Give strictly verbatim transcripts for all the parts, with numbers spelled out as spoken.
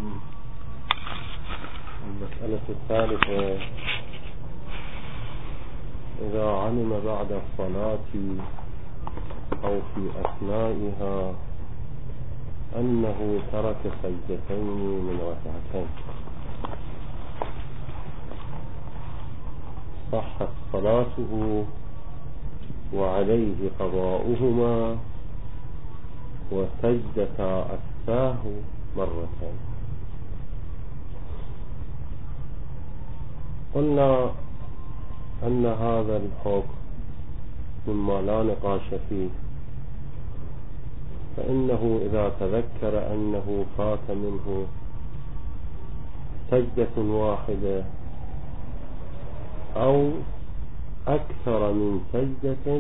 المسألة الثالثة: إذا علم بعد الصلاة أو في أثنائها أنه ترك سجدتين من ركعتين صحت صلاته وعليه قضاؤهما وسجدتا السهو مرتين. قلنا أن هذا الحكم مما لا نقاش فيه، فإنه إذا تذكر أنه فات منه سجدة واحدة أو أكثر من سجدة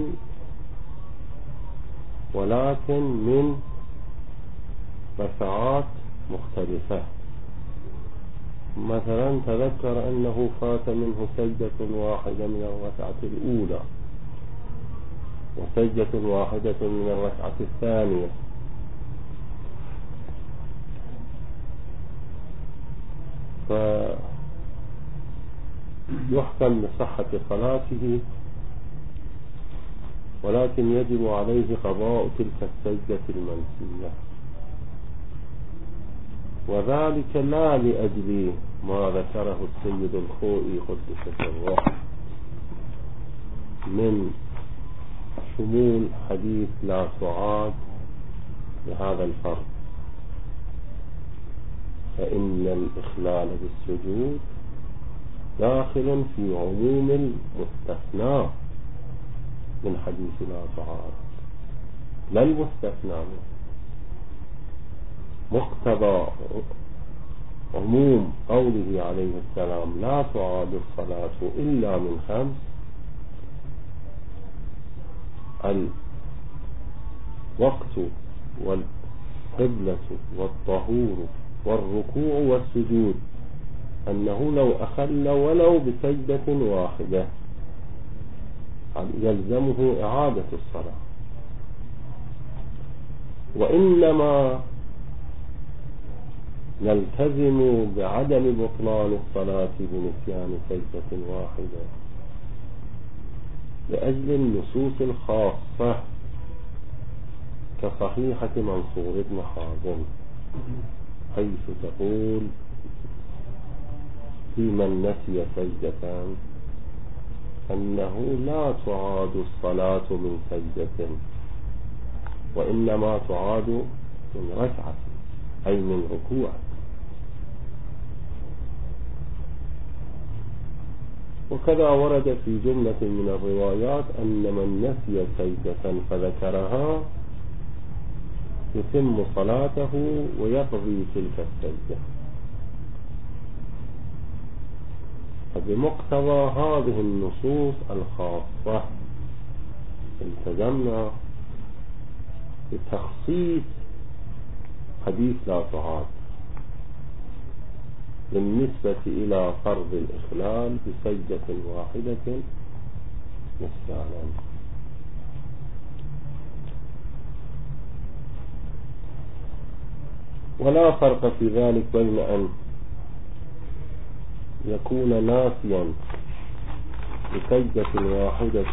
ولكن من ركعات مختلفة، مثلا تذكر أنه فات منه سجدة واحدة من الركعة الأولى وسجدة واحدة من الركعة الثانية، فيحكم بصحة صلاته، ولكن يجب عليه قضاء تلك السجدة المنسية، وذلك لا لأجل ما ذكره السيد الخوئي قدس سره من شمول حديث لا تعاد بهذا الفرض، فإن الإخلال بالسجود داخل في عموم المستثنى من حديث لا تعاد، لا المستثنى منه. مقتضى عموم قوله عليه السلام لا تعاد الصلاة إلا من خمس: الوقت والقبلة والطهور والركوع والسجود، أنه لو أخل ولو بسجدة واحدة يلزمه إعادة الصلاة، وإنما نلتزم بعدم بطلان الصلاة بنسيان سجدة واحدة لأجل النصوص الخاصة كصحيحة منصور بن حازم حيث تقول في من نسي سجدة أنه لا تعاد الصلاة من سجدة وإنما تعاد من ركعة أي من ركوع. وكذا ورد في جملة من الروايات أن من نسي سجدة فذكرها يتم صلاته ويقضي تلك السجدة. فبمقتضى هذه النصوص الخاصة التزمنا بتخصيص حديث لا تعاد بالنسبة إلى فرض الإخلال بسجدة واحدة نسيانا. ولا فرق في ذلك بين أن يكون ناسيا بسجدة واحدة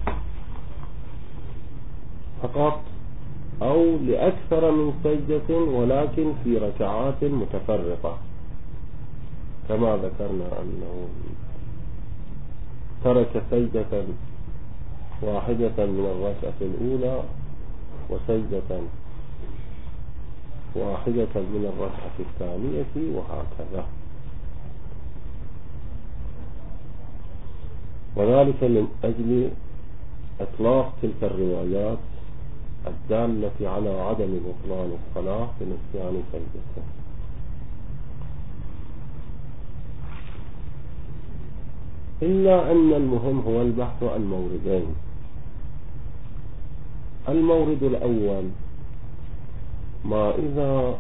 فقط أو لأكثر من سجدة ولكن في ركعات متفرقة، كما ذكرنا أنه ترك سجدة واحدة من الركعة الأولى وسجدة واحدة من الركعة الثانية وهكذا، وذلك من أجل إطلاق تلك الروايات الدالة على عدم بطلان الصلاة بنسيان سجدة. إلا أن المهم هو البحث عن موردين. المورد الأول: ما إذا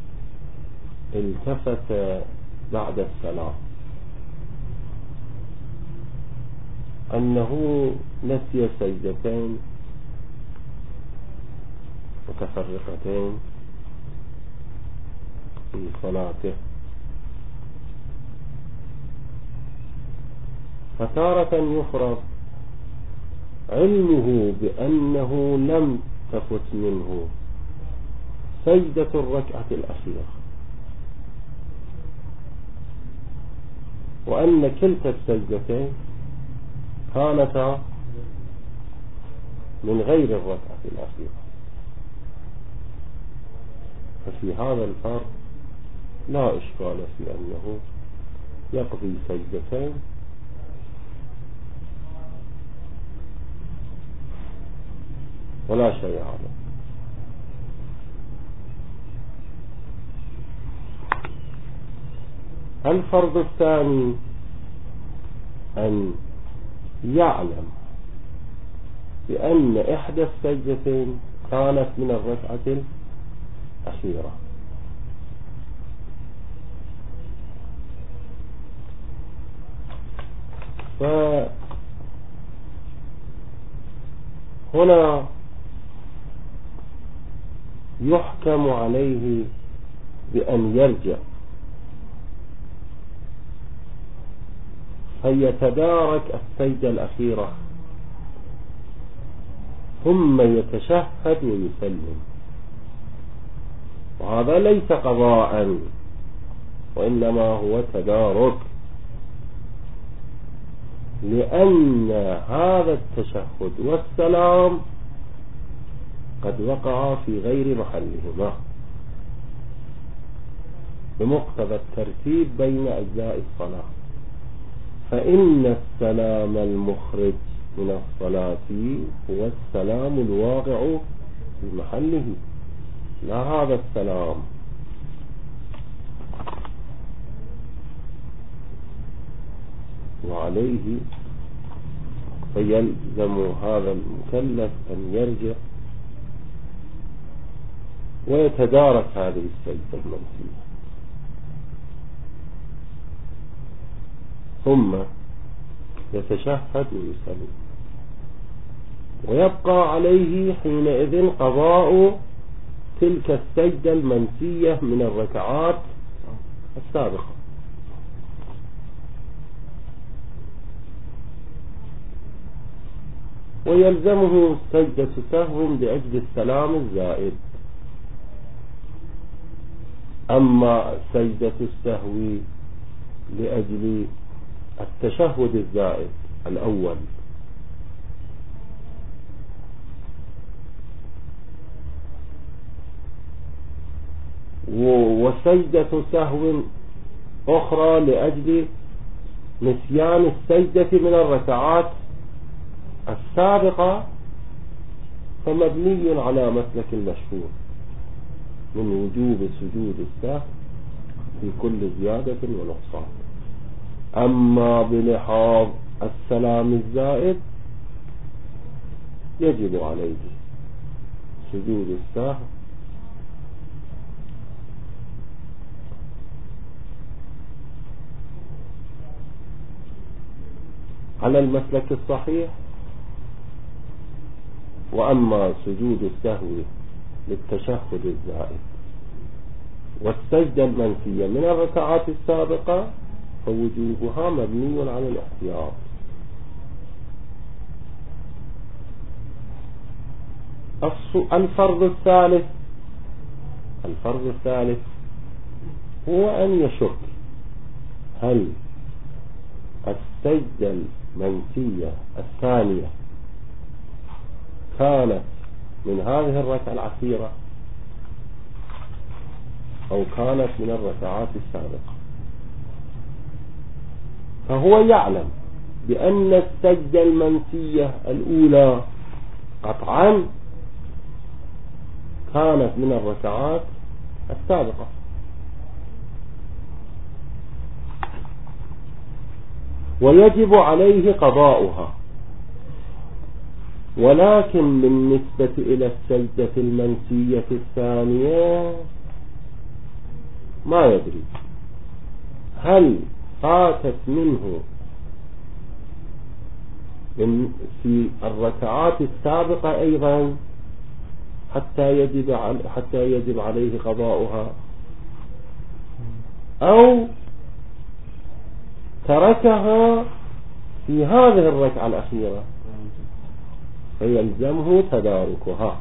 التفت بعد الصلاة أنه نسي سجدتين متفرقتين في صلاته. فتارة يفرض علمه بأنه لم تفت منه سجدة الركعة الأخيرة، وأن كلتا السجدتين كانتا من غير الركعة الأخيرة. ففي هذا الفرق لا إشكال في أنه يقضي سجدتين ولا شيء عليه. الفرض الثاني أن يعلم بأن إحدى السجدتين كانت من الركعة الأخيرة، فهنا يحكم عليه بأن يرجع فيتدارك السجدة الأخيرة ثم يتشهد ويسلم، وهذا ليس قضاء وإنما هو تدارك، لأن هذا التشهد والسلام قد وقع في غير محلهما بمقتضى الترتيب بين أجزاء الصلاة. فإن السلام المخرج من الصلاة هو السلام الواقع في محله، لا هذا السلام. وعليه فيلزم هذا المكلف أن يرجع ويتدارك هذه السجدة المنسية، ثم يتشهد ويسلم، ويبقى عليه حينئذ قضاء تلك السجدة المنسية من الركعات السابقة. ويلزمه سجدة سهو لأجل السلام الزائد. أما سجدة السهو لأجل التشهد الزائد الأول وسجدة سهو أخرى لأجل نسيان السجدة من الركعات السابقة، فمبني على مسلك المشهور من وجوب سجود السهو في كل زيادة ونقصان. أما بلحاظ السلام الزائد يجب عليه سجود السهو على المسلك الصحيح. وأما سجود السهو للتشهد الزائد والسجدة المنسية من الركعات السابقة فوجوبها مبني على الاحتياط. الفرض الثالث الفرض الثالث هو أن يشك هل السجدة المنسية الثانية كانت من هذه الركعة الأخيرة أو كانت من الركعات السابقة. فهو يعلم بأن السجدة المنسية الأولى قطعا كانت من الركعات السابقة، ويجب عليه قضاؤها، ولكن بالنسبة إلى السجدة المنسية الثانية ما يدري هل فاتت منه في الركعات السابقة أيضا حتى يجب حتى يجب عليه قضاؤها، أو تركها في هذه الركعة الأخيرة فيلزمه تداركها.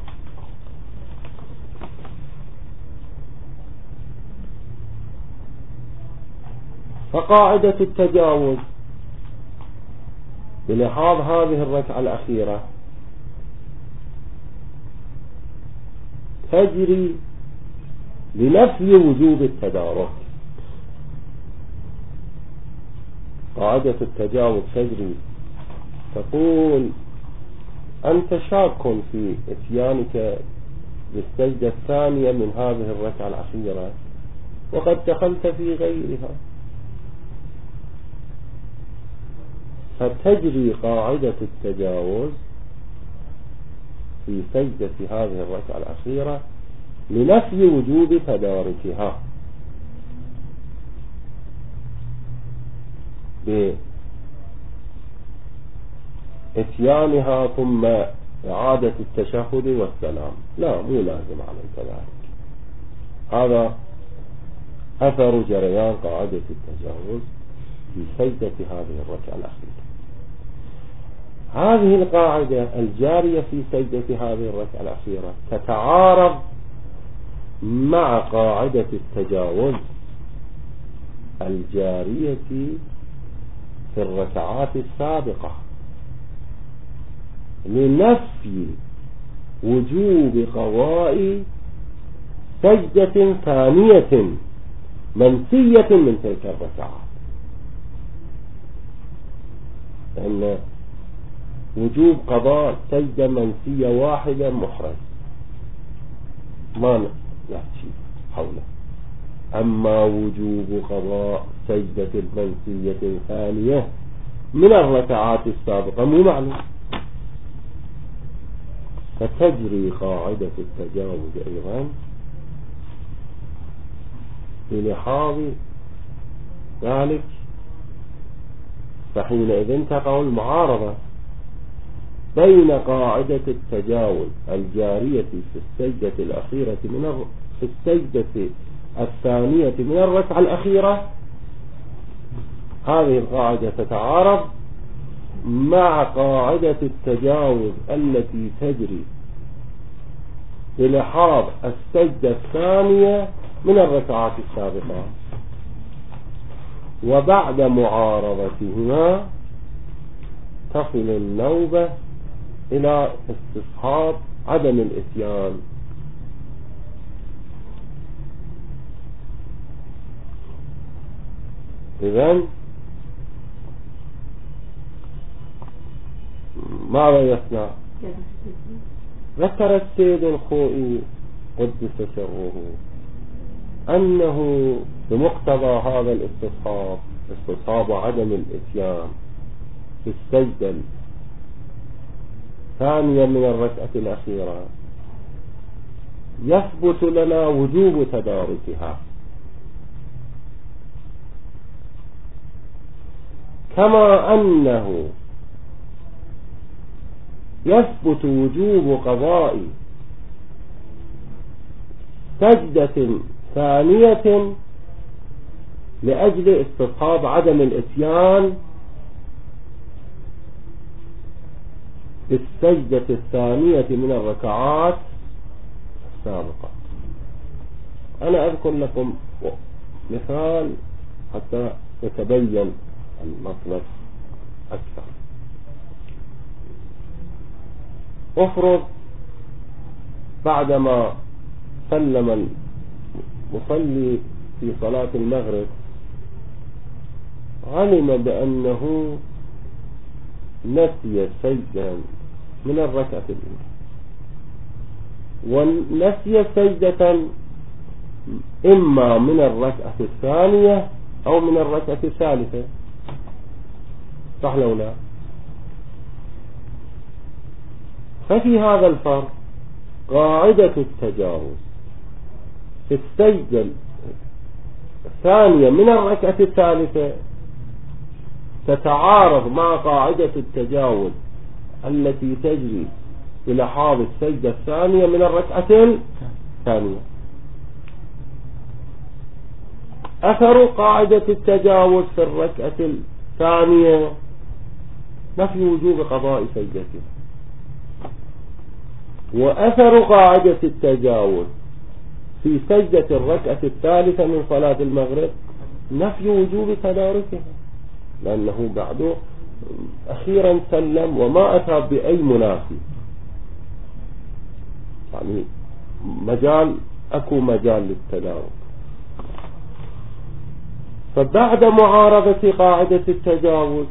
فقاعدة التجاوز بلحاظ هذه الركعة الأخيرة تجري لنفي وجوب التدارك. قاعدة التجاوز تجري تقول أنت شاك في إتيانك بالسجدة الثانية من هذه الركعة الأخيرة وقد دخلت في غيرها، فتجري قاعدة التجاوز في سجدة هذه الركعة الأخيرة لنفي وجوب تداركها بإتيانها ثم إعادة التشهد والسلام. لا، مو لازم عليك ذلك. هذا أثر جريان قاعدة التجاوز في سجدة هذه الركعة الأخيرة. هذه القاعدة الجارية في سجدة هذه الركعة الأخيرة تتعارض مع قاعدة التجاوز الجارية في الركعات السابقة لنفي وجوب قضاء سجدة ثانية منسية من تلك الركعات، لأن وجوب قضاء سجدة منسية واحدة محرز ما نحكي حوله، أما وجوب قضاء سجدة منسية ثانية من الركعات السابقة مو معلوم. فتجري قاعدة التجاوز أيضا بلحاظ ذلك، فحينئذ تقع المعارضة بين قاعدة التجاوز الجارية في السجدة الأخيرة من الر... في السجدة الثانية من الركعة الأخيرة. هذه القاعدة تتعارض مع قاعدة التجاوز التي تجري بلحاظ السجدة الثانية من الركعات السابقة، وبعد معارضتهما تصل النوبة إلى استصحاب عدم الإتيان. إذن ماذا يصنع؟ ذكر السيد الخوئي قدس سره أنه بمقتضى هذا الاستصحاب، استصحاب عدم الإتيان في السجدة الثانية من الركعة الأخيرة، يثبت لنا وجوب تداركها، كما أنه يثبت وجوب قضاء سجدة ثانية لأجل استصحاب عدم الإتيان بالسجدة الثانية من الركعات السابقة. أنا أذكر لكم مثال حتى يتبين المطلب أكثر. افرض بعدما سلم المصلي في صلاة المغرب علم بأنه نسي سجدا من الركعة الأولى، ونسي سجدة إما من الركعة الثانية أو من الركعة الثالثة، صح لو لا؟ ففي هذا الفرق قاعدة التجاوز في السجدة الثانية من الركعة الثالثة تتعارض مع قاعدة التجاوز التي تجري بلحاظ السجدة الثانية من الركعة الثانية. أثر قاعدة التجاوز في الركعة الثانية نفي وجوب قضاء سجدته، وأثر قاعدة التجاوز في سجدة الركعة الثالثة من صلاة المغرب نفي وجوب تداركها، لأنه بعده أخيرا سلم وما أتى بأي منافي، يعني مجال أكو مجال للتدارك. فبعد معارضة قاعدة التجاوز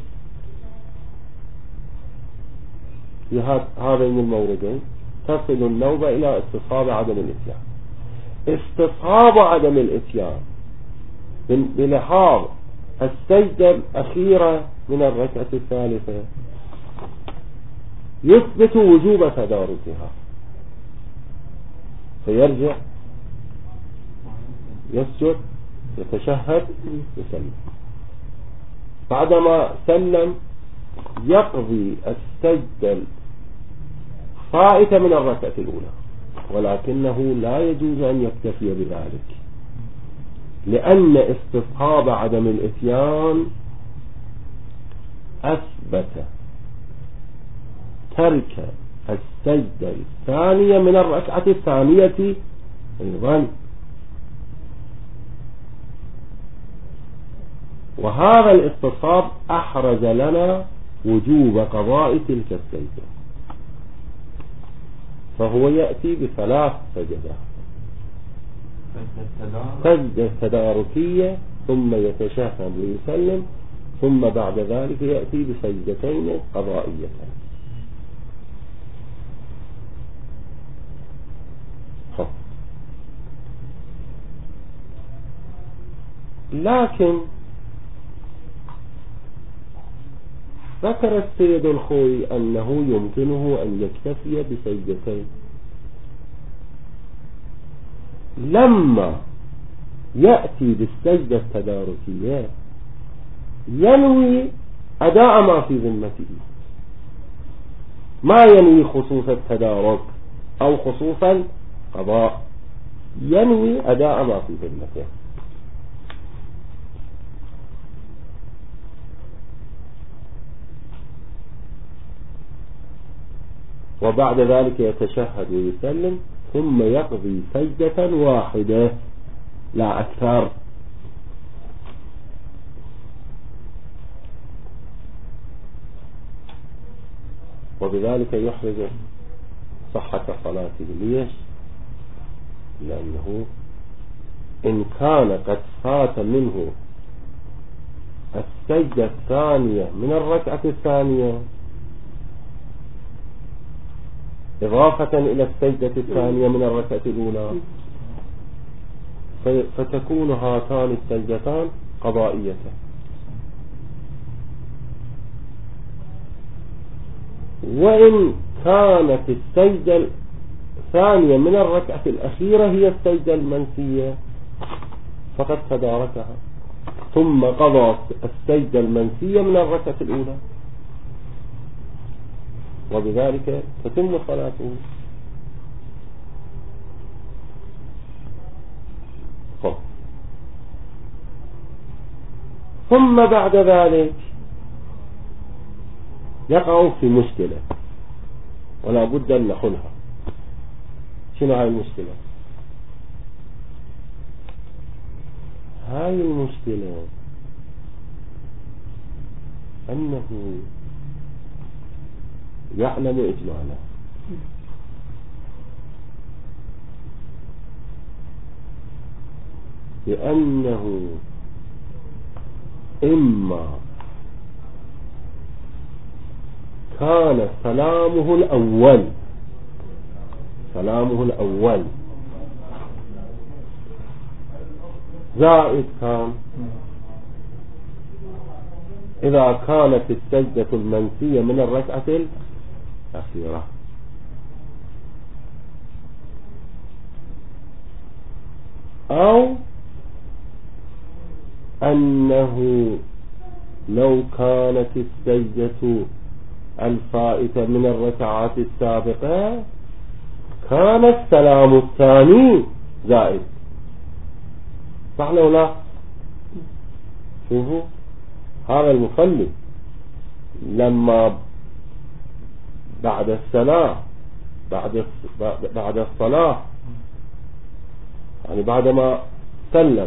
في هذين الموردين تصل النوبة إلى استصحاب عدم الإتيان. استصحاب عدم الإتيان بلحاظ السجدة الأخيرة من الركعة الثالثة يثبت وجوب تداركها، فيرجع يسجد يتشهد يسلم. بعدما سلم يقضي السجدة الفائتة من الركعة الأولى، ولكنه لا يجوز أن يكتفي بذلك، لأن استصحاب عدم الإتيان أثبت ترك السجدة الثانية من الركعة الثانية أيضا، وهذا الاستصحاب أحرز لنا وجوب قضاء تلك السجدة، فهو يأتي بثلاث سجدات: سجدة تداركية ثم يتشهد ويسلم، ثم بعد ذلك يأتي بسجدتين قضائيتين. لكن ذكر السيد الخوي أنه يمكنه أن يكتفي بسجدتين. لما يأتي بالسجدة التداركية ينوي أداء ما في ذمته، ما ينوي خصوص التدارك أو خصوص القضاء، ينوي أداء ما في ذمته. وبعد ذلك يتشهد ويسلم، ثم يقضي سجدة واحدة لا أكثر. وبذلك يحرز صحة صلاته. ليش؟ لأنه إن كان قد فات منه السجدة الثانية من الركعة الثانية إضافة إلى السجدة الثانية من الركعة الأولى، فتكون هاتان السجدتان قضائية. وإن كانت السجدة الثانية من الركعة الأخيرة هي السجدة المنسية فقد تداركها، ثم قضى السجدة المنسية من الركعة الأولى، وبذلك تتم صلاته. ثم بعد ذلك يقع في مشكلة ولا بد أن نحلها. شنو هاي المشكلة؟ هاي المشكلة أنه يعلم إجمالا بأنه إما كان سلامه الأول سلامه الأول زائد كان إذا كانت السجدة المنسية من الركعة الأخيرة، أو أنه لو كانت السجدة الفائتة من الركعات السابقة كان السلام الثاني زائد. صح لو لا؟ شوفوا هذا المصلي لما بعد السلام بعد بعد الصلاة يعني بعدما سلم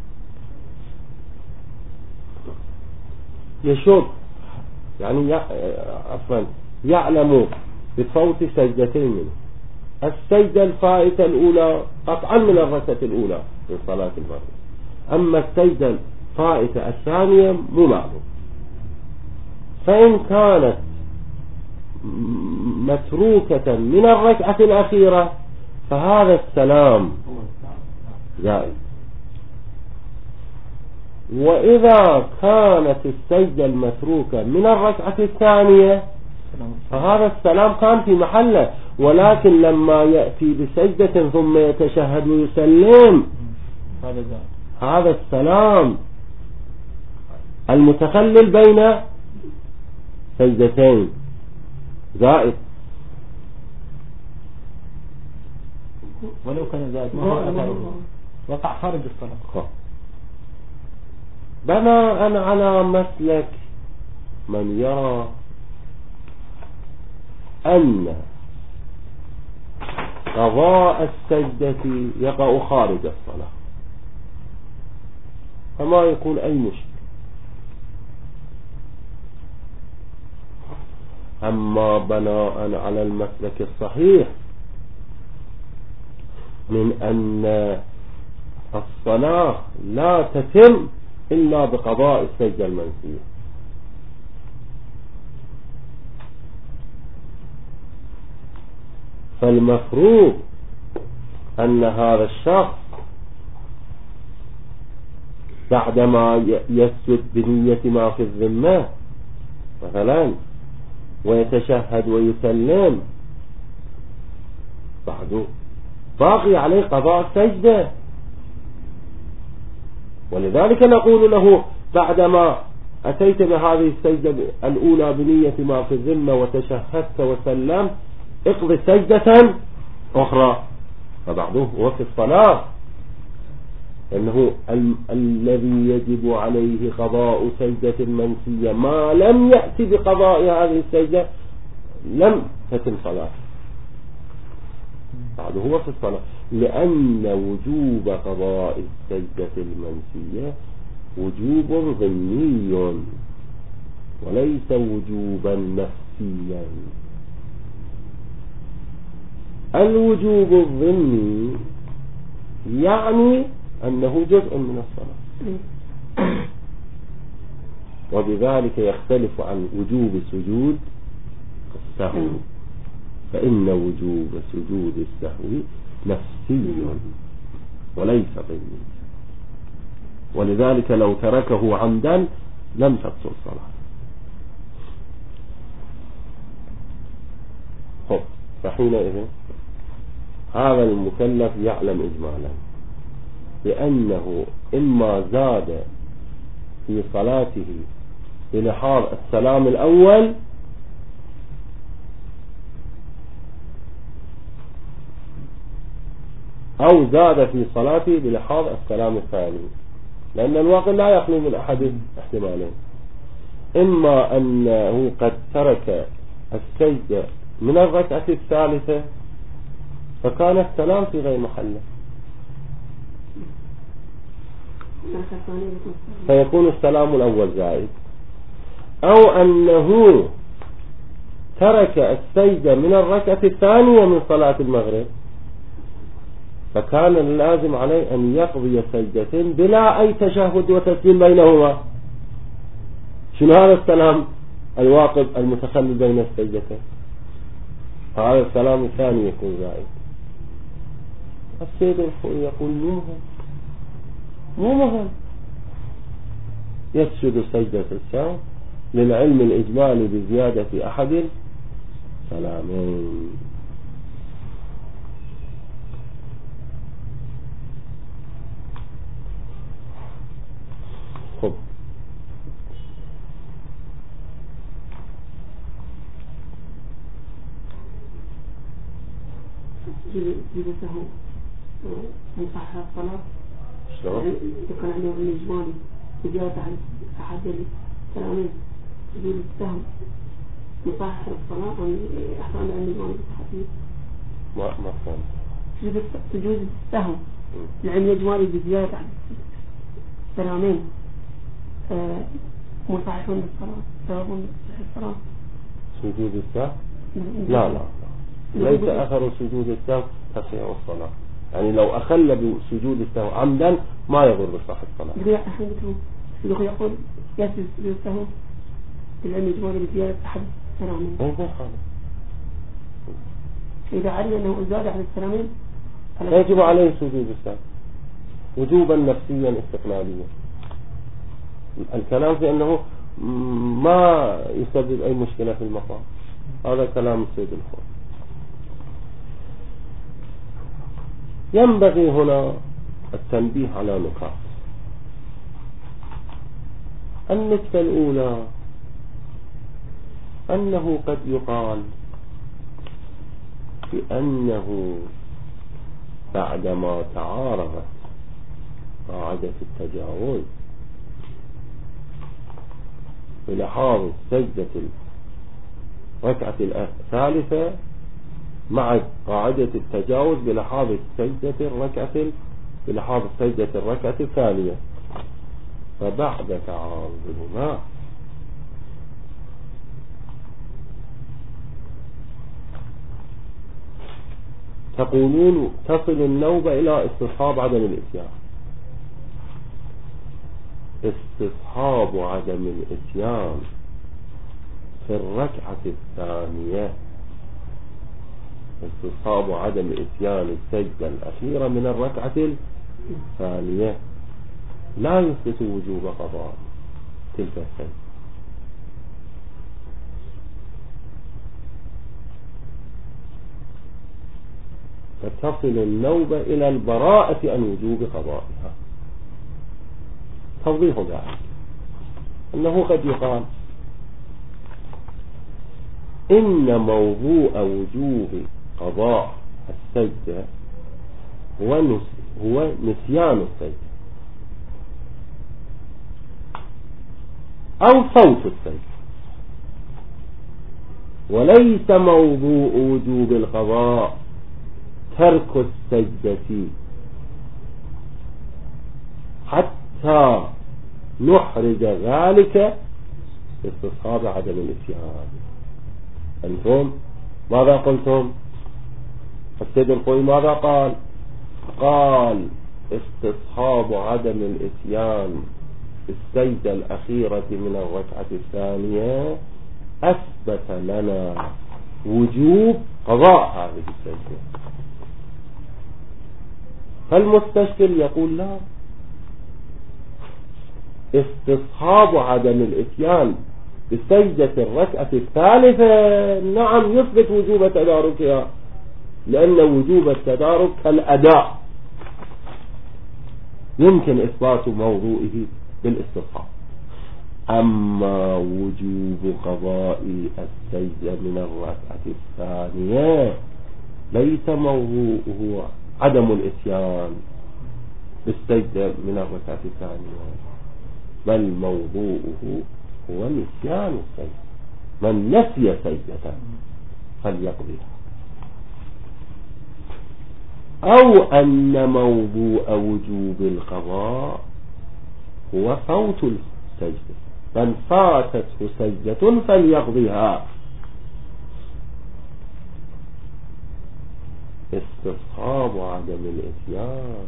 يشك يعني عفوا يعلم بفوت سجدتين منه. السجدة الفائتة الأولى قطعا من الركعة الأولى في صلاة المغرب، أما السجدة الفائتة الثانية مو معلوم. فإن كانت متروكة من الركعة الأخيرة فهذا السلام زائد، وإذا كانت السجدة المتروكة من الركعة الثانية فهذا السلام كان في محله، ولكن لما يأتي بسجدة ثم يتشهد ويسلم هذا السلام المتخلل بين سجدتين زائد. ولو كان زائد ما هو أثره وقع خارج الصلاة. بناء على مسلك من يرى أن قضاء السجدة يقع خارج الصلاة فما يكون أي مشكلة. أما بناء على المسلك الصحيح من أن الصلاة لا تتم إلا بقضاء السجدة المنسية، فالمفروض أن هذا الشخص بعدما يسجد بنية ما في الذمة مثلا ويتشهد ويسلم بعده باقي عليه قضاء السجدة، ولذلك نقول له بعدما أتيت بهذه السجدة الأولى بنية ما في الذمة وتشهدت وسلم اقضي سجدة أخرى فبعده هو في الصلاة، إنه ال الذي يجب عليه قضاء سجدة منسية ما لم يأتي بقضاء هذه السجدة لم تتم صلاة بعده هو في الصلاة، لأن وجوب قضاء السجدة المنسية وجوب ضمني وليس وجوبا نفسيا. الوجوب الضمني يعني أنه جزء من الصلاة، وبذلك يختلف عن وجوب سجود السهو، فإن وجوب سجود السهو نفسي وليس ضمني، ولذلك لو تركه عمدا لم تبطل صلاة. خب فحينئذ هذا المكلف يعلم إجمالا بأنه إما زاد في صلاته بلحاظ السلام الأول أو زاد في صلاته بلحاظ السلام الثاني، لأن الواقع لا يخلو من أحد احتمالين، إما أنه قد ترك السجدة من الركعة الثالثة فكان السلام في غير محله فيكون السلام الأول زائد، أو أنه ترك السجدة من الركعة الثانية من صلاة المغرب فكان اللازم عليه أن يقضي سجدتين بلا أي تشهد وتسليم بينهما. شنو هذا السلام الواقف المتخلل بين السجدتين؟ هذا السلام الثاني يكون زائد. السيد الخوي يقول مو مهم مو مهم يسجد سجدة السهو للعلم الإجمالي بزيادة أحد السلامين. خب إذا سهو يصحح الصلاة شلون؟ إذا كان عليه الإجمالي بزيادة عن أحد السلامين سجود السهو مصحح الصلاة أم أحسن عند الإمام الصحفي؟ ما ما فهمت. سجود سجود السهو العلم الإجمالي بزيادة عن السلامين مصحح للصلاة سبب صحيح الصلاة. سجود السهو؟ لا لا ليس أثر سجود السهو تصحيح الصلاة. يعني لو أخل بسجود السهو عمدا ما يضر بصحة الصلاة. يقول أحسن يقول يقول يسجد سجود السهو العلم الإجمالي بزيادة أحد السلامين. إذا علم أنه زاد عن السلامين يجب عليه سجود السهو وجوبا نفسيا استقلاليا. الكلام في أنه ما يسبب أي مشكلة في المقام. هذا كلام السيد الخوي. ينبغي هنا التنبيه على نقاط. النقطة الأولى أنه قد يقال بأنه بعدما تعارضت قاعدة التجاوز بلحاظ سجدة الركعة الثالثة مع قاعدة التجاوز بلحاظ سجدة الركعة بلحاظ سجدة الركعة الثانية، فبعد تعارضهما تقولون تصل النوبة إلى استصحاب عدم الإتيان. استصحاب عدم الإتيان في الركعة الثانية، استصحاب عدم إتيان السجدة الأخيرة من الركعة الثانية لا يثبت وجوب قضاء تلك السجدة. فتصل النوبة إلى البراءة عن وجوب قضائها. توضيح ذلك أنه قد يقال إن موضوع وجوب قضاء السجدة هو هو نسيان السجدة أو فوت السجدة، وليس موضوع وجوب القضاء ترك السجدة حتى نحرج ذلك استصحاب عدم الاتيان. أنتم ماذا قلتم؟ السيد الخوي ماذا قال؟ قال استصحاب عدم الاتيان السجدة الأخيرة من الركعة الثانية أثبت لنا وجوب قضاء هذه السجدة. فالمستشكل يقول لا، استصحاب عدم الاتيان بسجدة الركعة الثالثة نعم يثبت وجوب تداركها، لأن وجوب التدارك كالأداء يمكن إثبات موضوعه بالاستصحاب. أما وجوب قضاء السجدة من الركعة الثانية ليس موضوعه عدم الاتيان بالسجدة من الركعة الثانية، بل موضوعه هو نسيان السجدة. من نسي سجدة فليقضيها، أو أن موضوع وجوب القضاء هو فوت السجدة، من فاتته سجدة فليقضيها. استصحاب عدم الاتيان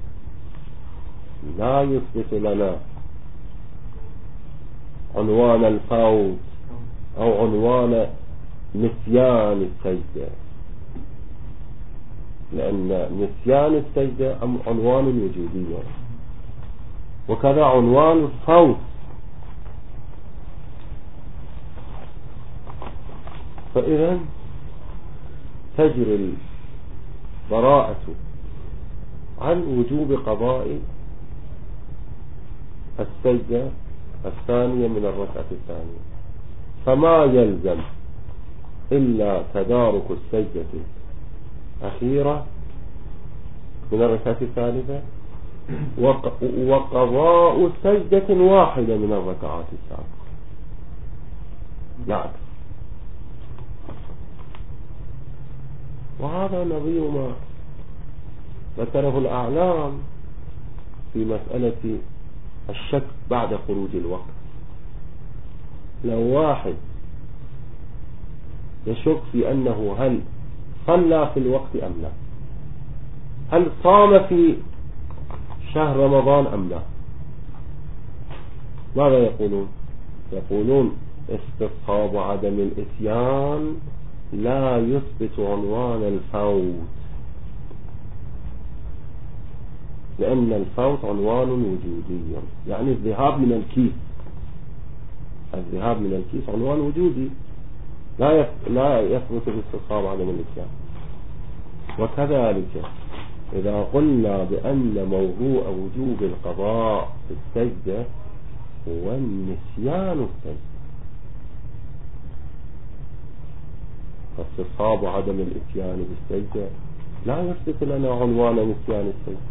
لا يثبت لنا عنوان الفوت أو عنوان نسيان السجدة، لأن نسيان السجدة عنوان وجودي، وكذا عنوان الفوت. فإذا تجري البراءة عن وجوب قضاء السجدة الثانية من الركعة الثانية، فما يلزم إلا تدارك السجدة الأخيرة من الركعة الثالثة وقضاء سجدة واحدة من الركعات السابقة لا أكثر. وهذا نظير ما ذكره الأعلام في مسألة الشك بعد خروج الوقت. لو واحد يشك في أنه هل صلى في الوقت أم لا، هل صام في شهر رمضان أم لا، ماذا يقولون؟ يقولون استصحاب عدم الإتيان لا يثبت عنوان الفوت، لأن الفوت عنوان وجودي، يعني الذهاب من الكيس، الذهاب من الكيس عنوان وجودي لا لا يثبت باستصحاب عدم الإتيان. وكذلك إذا قلنا بأن موضوع وجوب القضاء في السجدة هو النسيان السجدة، فاستصحاب عدم الإتيان بالسجدة لا يثبت لنا عنوان نسيان السجدة.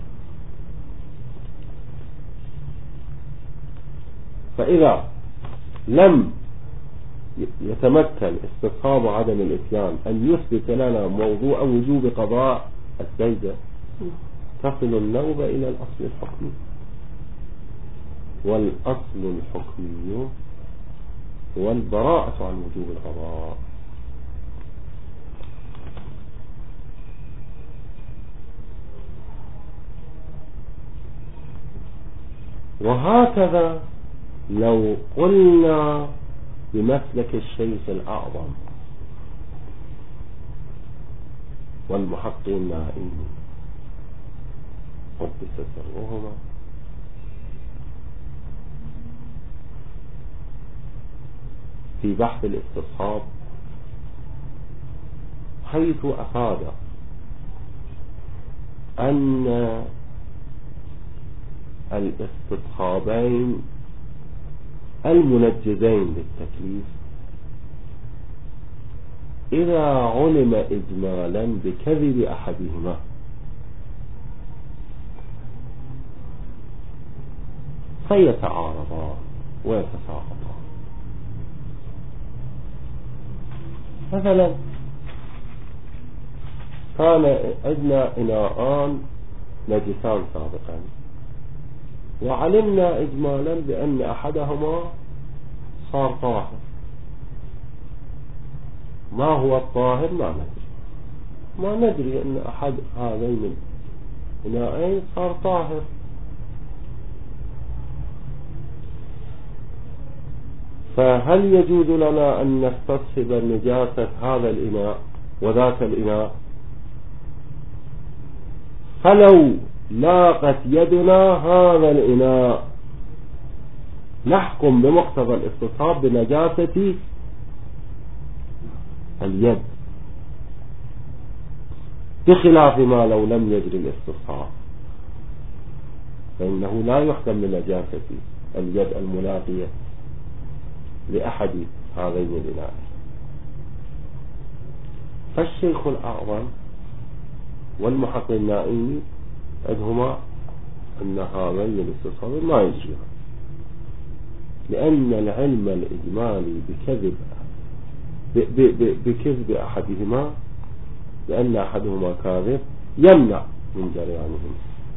فإذا لم يتمكن استصحاب عدم الإتيان أن يثبت لنا موضوع وجوب قضاء السجدة، تصل النوبة إلى الأصل الحكمي، والأصل الحكمي هو البراءة عن وجوب القضاء. وهكذا لو قلنا بمسلك الشيخ الأعظم والمحقق النائم قدس سرهما في بحث الاستصحاب، حيث أفاد أن الاستصحابين المنجزين للتكليف إذا علم إجمالا بكذب أحدهما فيتعارضان ويتساقطان. مثلا كان عندنا إناءان نجسان سابقا، وعلمنا إجمالا بأن أحدهما صار طاهر، ما هو الطاهر ما ندري، ما ندري أن أحد هذين الإناءين صار طاهر. فهل يجوز لنا أن نستصحب نجاسة هذا الإناء وذاك الإناء؟ فلو لاقت يدنا هذا الإناء نحكم بمقتضى الاستصحاب بنجاسة اليد، بخلاف ما لو لم يجري الاستصحاب، فإنه لا يحكم بنجاسة اليد الملاقية لأحد هذين الإناء. فالشيخ الأعظم والمحقق النائمي عندهما أن هذين الاستصحاب ما يجريها، لأن العلم الإجمالي بكذب بكذب أحدهما، لأن أحدهما كاذب يمنع من جريانهم.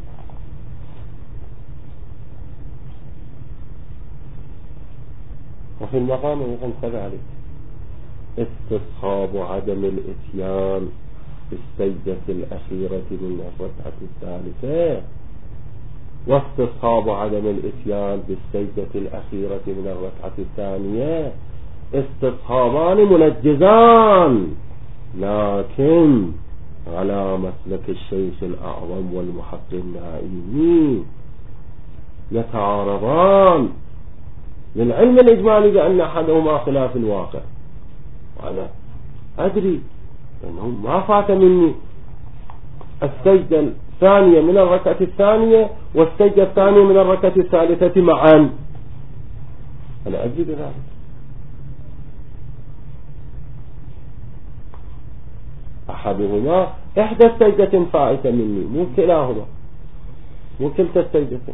وفي المقام أيضا كذلك استصحاب عدم الإتيان في السجدة الأخيرة من الركعة الثالثة واستصحاب عدم الإتيان بالسجدة الأخيرة من الركعة الثانية استصحابان منجزان، لكن على مسلك الشيخ الأعظم والمحقق النائمي يتعارضان للعلم الإجمالي بأن أحدهما خلاف الواقع. وأنا أدري أنه ما فات مني السجدة الثانية من الركعة الثانية والسجدة الثانية من الركعة الثالثة معا، أنا أدري بذلك. أحدهما إحدى السجدة فائتة مني، مو كلاهما، وكلتا السجدتين.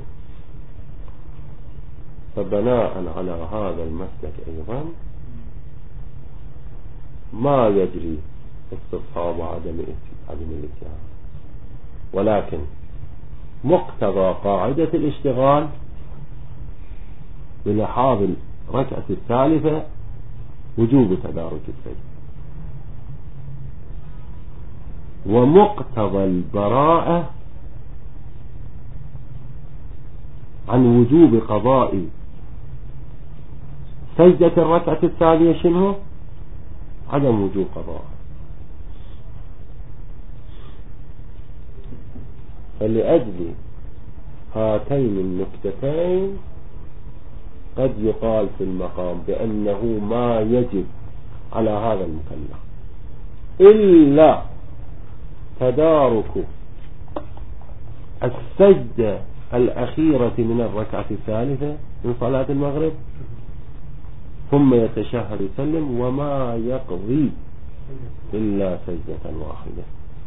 فبناء على هذا المسلك أيضا ما يجري استصحاب عدم عدم الاتيان، ولكن مقتضى قاعدة الاشتغال بلحاظ الركعة الثالثة وجوب تدارك السجد، ومقتضى البراءة عن وجوب قضاء سجدة الركعة الثانية شنو؟ عدم وجوب قضاء. فلأجل هاتين النكتتين قد يقال في المقام بأنه ما يجب على هذا المكلف إلا تدارك السجدة الأخيرة من الركعة الثالثة من صلاة المغرب، ثم يتشهد يسلم وما يقضي إلا سجدة واحدة،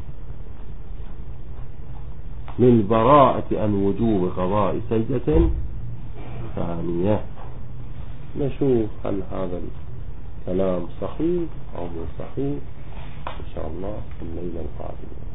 للبراءة عن وجوب قضاء سجدة ثانية. نشوف هل هذا الكلام صحيح أو مو صحيح إن شاء الله في الليلة القادمة.